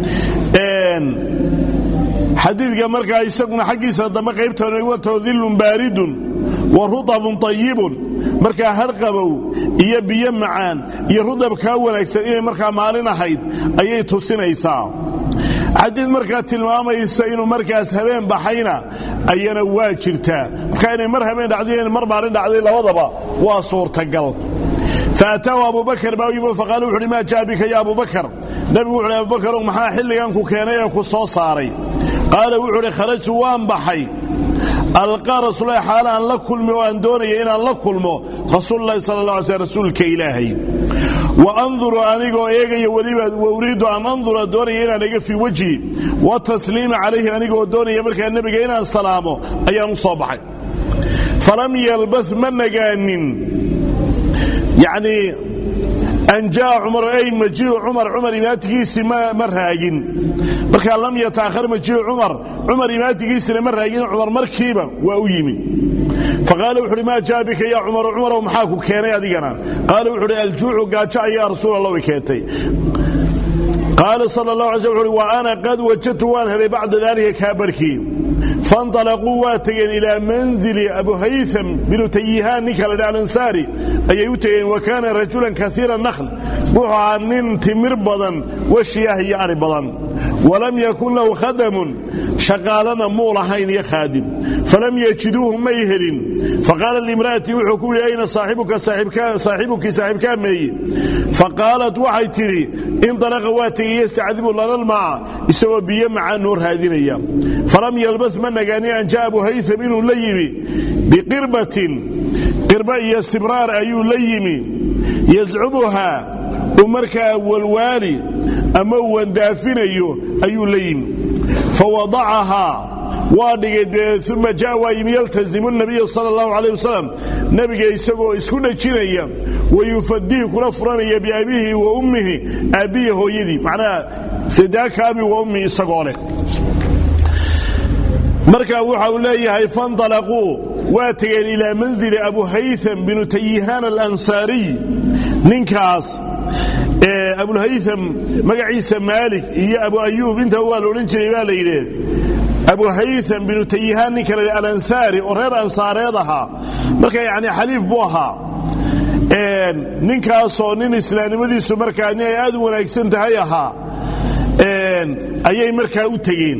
xadiidka markaa isaguna xaggiisa dambe qaybtan wato dhillun baaridun wa rudabun tayyibun markaa harqabow iyo biyo macaan iyo rudab kaa wanaagsan inay markaa maalin ahayd ayay tusinaysaa xadiid markaa tilmaamaysa inuu markaas habeen baxayna ayana waa jirtaa markaa inay mar habeen dhacday mar maalin dhacday labadaba waa suurtagal فأتاه أبو بكر باويبه فقالوا وحري ما جاء بك يا أبو بكر نبي وحري أبو بكر ومحا حلقانكو كينيا كسو صاري قال وحري خرجت وان بحي ألقى رسول الله حالا أن لكلمه وأن دوني إن أن لكلمه رسول الله صلى الله عليه وسلم رسولك إلهي وأنظر أنيقو إيقي وأريد أن أنظر دوني إن أنيقى في وجهي والتسليم عليه أنيقو دوني يبرك النبي إن أن سلامه أيام صباحي فلم يلبث من نجانين يعني أن جاء عمر أي مجيء عمر إماتكيسي مرهاجين مركا لم يتأخر مجيء عمر إماتكيسي مرهاجين عمر مركيبا وأويمي فقال وحري ما جاء بك يا عمر ومحاكو كان يا دينا قال وحري الجوع قاجع يا رسول الله وكيتي قال صلى الله عليه وسلم وأنا قد وجدت وانهري بعد ذلك كابركي فانطلقوا واتيا إلى منزل أبو هيثم بن تيهان نكال الأنصاري أي يتيا وكان رجلا كثير النخل وعنين تمر بضن وشياه يعني بضن ولم يكن له خدم شغالنا مولهين يا خادم فلم يجدوه ميهل فقال لامرأتي وحكوا لي أين صاحبك مي فقالت وحيتري انطلق واتيا يستعذب لنا الماء يسوى بيمع النور هذه الأيام فلم يلبث من نجاني أن جاء أبو هيثم منه ليمي بقربة استمرار أيو ليمي يزعبها ومركا والوالي أما واندافن أيو ليمي فوضعها وادقد ثم جاء يلتزم النبي صلى الله عليه وسلم نبي يسقو اسكن جنيا ويفديه كنفرانيا بأبيه وأمه أبيه ويدي معناه فداك أبي وأمي يسقونه مركا وحاو ليهي فانطلقوا واتيا إلى منزل أبو هيثم بن تيهان الأنصاري ننكاس أبو الهيثم مقعيسى مالك إيا أبو أيوب انت هو الأولنجري بالي أبو هيثم بن تيهان نكال الأنصاري ورير أنصار يضها مركا يعني حليف بوها ننكاسو نين إسلامي مديسو مركا أني أدونا يكسنت هيها أيي مركا أتقين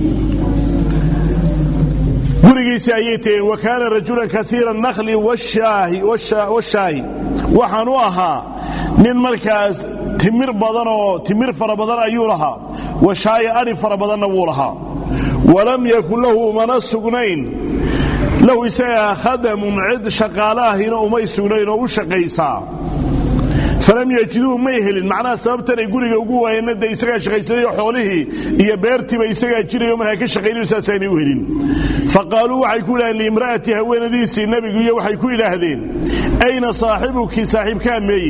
gurigiisa ayay tahay wakaana rajulan kathira an-nakhli wash-shaahi waxaan u ahaa nin markaas timir fara badan ayuu lahaa washaahi ari fara badanna wuu lahaa walam yakun lahu mana sugnayn lahu isaga khadamun cid shaqaalaahina umay sugnayn oo u shaqaysaa فلم يجدوه ميهل معناه سببتنا يقول يقول وين ده يسقى شقيسي حوله يا بيرتي بيسقى جري يوم هيك شقيني وساسيني وهلين فقالوا وحيكون لامرأتها وين ذي النبي يقول وحيكون إلى هذين أين صاحبك صاحب كان مي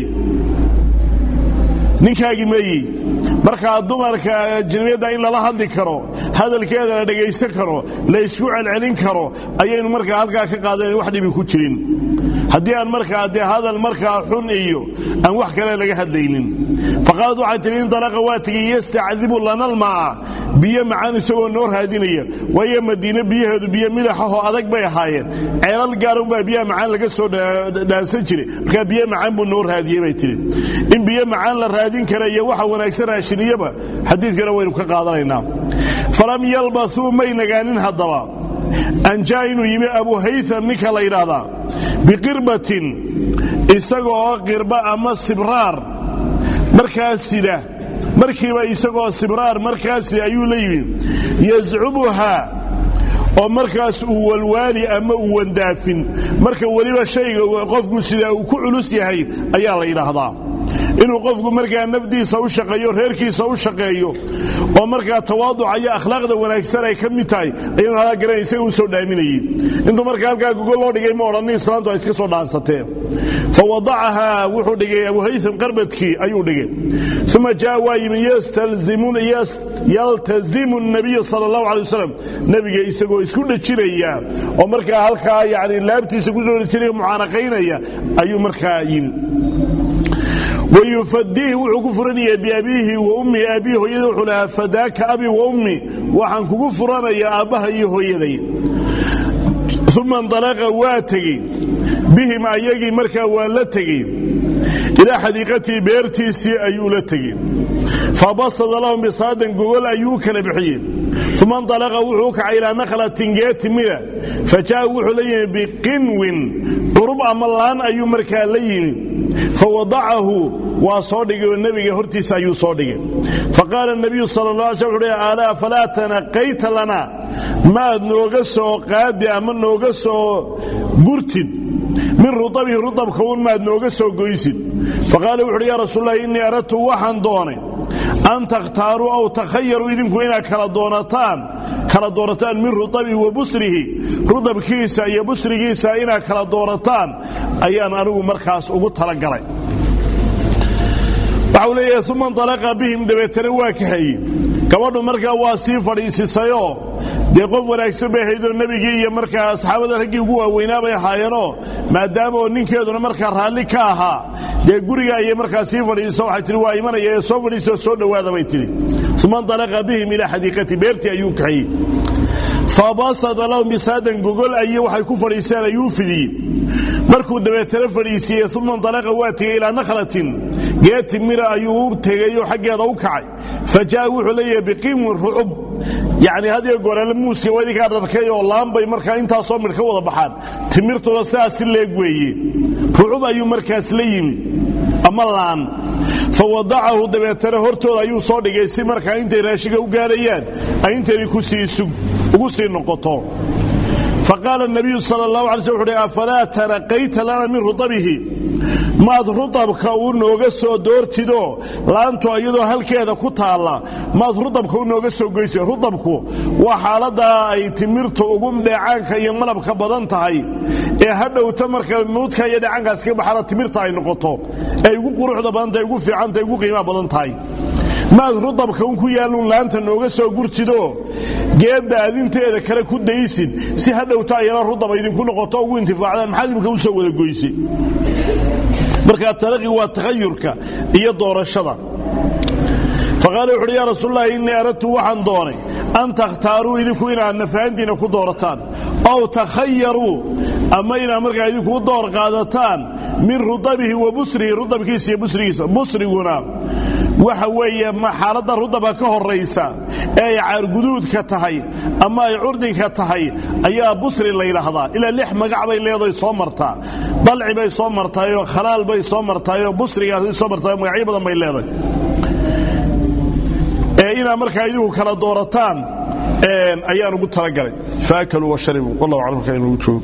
نكاجي مي marka dumarka jinwada in la hadli karo hadalkeeda la dhageysan karo la isku celcelin karo ayaynu marka halka ka qaadeen wax dhibi ku jirin hadii aan marka hadal marka xun iyo aan wax kale laga hadlaynin faqad waxatin daraqa waatiga yastacdibu lana almaa biyo macaan isagoo noor haadinaya way Madiina biyaheedu biyo milaxo adag bay ahaayeen ceelal gaaran baa biyo macaan laga soo dhaansan jiray marka biyo macaan buu noor haadiyay bay tiri in biyo macaan la raadin karayo waxa wanaagsan raashiniyaba xadiiskana waynu ka qaadanaynaa falam yalbathu maynagaanin hadaba an jaayinu yimi Abu Haytham ninka la yiraahdo biqirbatin isagoo qirba ama sibraar markaas sida markiiba isagoo sibraar markaasi ayuu la yimid yazcubuhaa oo markaas uu walwaali ama uu wandaafin marka weliba shayga qofku sida uu ku culus yahay ayaa la yidhaahdaa inuu qofku markaa nafdiisa u shaqeeyo reerkiisa u shaqeeyo oo markaa tawaaduca iyo akhlaaqda wanaagsan ay ka mid tahay ayuu hala garanaysa uu soo dhaaminayay intuu markaa halkaa gogol loo dhigay ma odhan islaantu ay iska soo dhaansateen فوضعها وحو دغي ابو هيثم قربتكي ايو دغي ثم جاء وايم يلتزم النبي صلى الله عليه وسلم نبيga isagoo isku dhajiraya oo markaa halka yaani laabtiisa ku dhoolitiray mucaanaqeynaya ayuu markaa yimi ويفديه وحكفرني بأبيه وأمي أبيه يدوح لها فداك أبي وأمي وحن كفرنا يا أبها يهويدي ثم انطلق واتقي بهم أيجي مركا والتقي إلى حديقتي بيرتيسي أيولتقي فبسط لهم بصاد قول أيوك لبحين ثم انطلق وحوك إلى نخلة جات ملا فجاء وحلي بقنو قرب أملان أيو مركا لين فوضعه وصادق النبي هرتيس أيو صادق فقال النبي صلى الله عليه وسلم ألا فلا تنقيت لنا ما نوغسو قادي أمن نوغسو قرتد من رطبه رطب كون ما نوغسو قيسد فقال وحري يا رسول الله إني أردت وحن دوني أن تختاروا أو تخيروا إذنكم إنا كلا دونتان من رطبه وبسره رطب كيسا يا بسر كيسا إنا كلا دونتان أيان أنه مرخص وقلت لقرأ وحولي ثم انطلق بهم دبيتنا واكحي كوانو مركا واسي فريسي سيو دي قف wanaagsan bay haydo nabiga iyo marka asxaabada ragii ugu waaweynaa bay haayano maadaama oo ninkeeduna marka raali ka ahaa de guriga ay marka sii fadhiiso waxay tiri waa imanaya soo fadhiiso soo dhawaada bay tiri ثم انطلق بهم الى حديقه بيرتي ايوكحي فبسط لهم بسادا جوجل اي waxay ku fadhiisaan ayuu fidiyay markuu dabeetana fadhiisiyay ثم انطلق واتي الى نخلة جات ميرا ayuu tagay xageeda u kacay فجاء وحلي بقيم الرعب يعني هذه قرال موسى ودي كان ركay oo laambay marka inta soo mid ka wada baxaan timirtuna saas leeg weeyay rucub ayuu markaas la yimi ama laan فوضعه دبيتنا hortooda ayuu soo dhigay si marka intay raashiga u gaarayaan ay intay ku sii noqoto فقال النبي صلى الله عليه وسلم أفلا تنقيت لنا من رطبه ما رطبك ونوغا سو دورتيدو لانتو ايدو halkeeda ku taala ma rطبك ونوغا سو goysay rطبku waa xaalada ay timirtu ugu dhacaanka iyo malabka badan tahay ee hadhowta marka nuudka iyo dhacaankaas ka baxara timirta ay noqoto ay ugu quruxda badan tahay ugu fiican tahay ugu qiimo badan tahay ما رطبك ku yaalun laanta nooga soo gurtido geeda adinteeda kale ku daysid si hadhowta ayana rudab idin ku noqoto ugu intifaacdan maxaad imka u soo wada goysay marka talaqi waa tagayurka iyo doorashada فقال يا رسول الله إني أردت وحن دوني أن تختاروا إذنكم إنا نفعندين كو دورتان أو تخيروا أما إنا مرقا إذنكم دور قادتان من رطبه وبسره رطب كيس بسريس بسرقنا وحوية ما حالة رطبة كهريسة أي عرقدود كتهي أما أي عرد كتهي أي بسر الليلة هذا إلا اللحم قعبا اللي يضي صومرتا ضلع بي صومرتا خلال بي صومرتا بسري صومرتا معيبا بي اللي يضي إنا مركا يدوه كلا دورتان أيان قلت لقلي فأكلوا وشربوا والله أعلم كأنه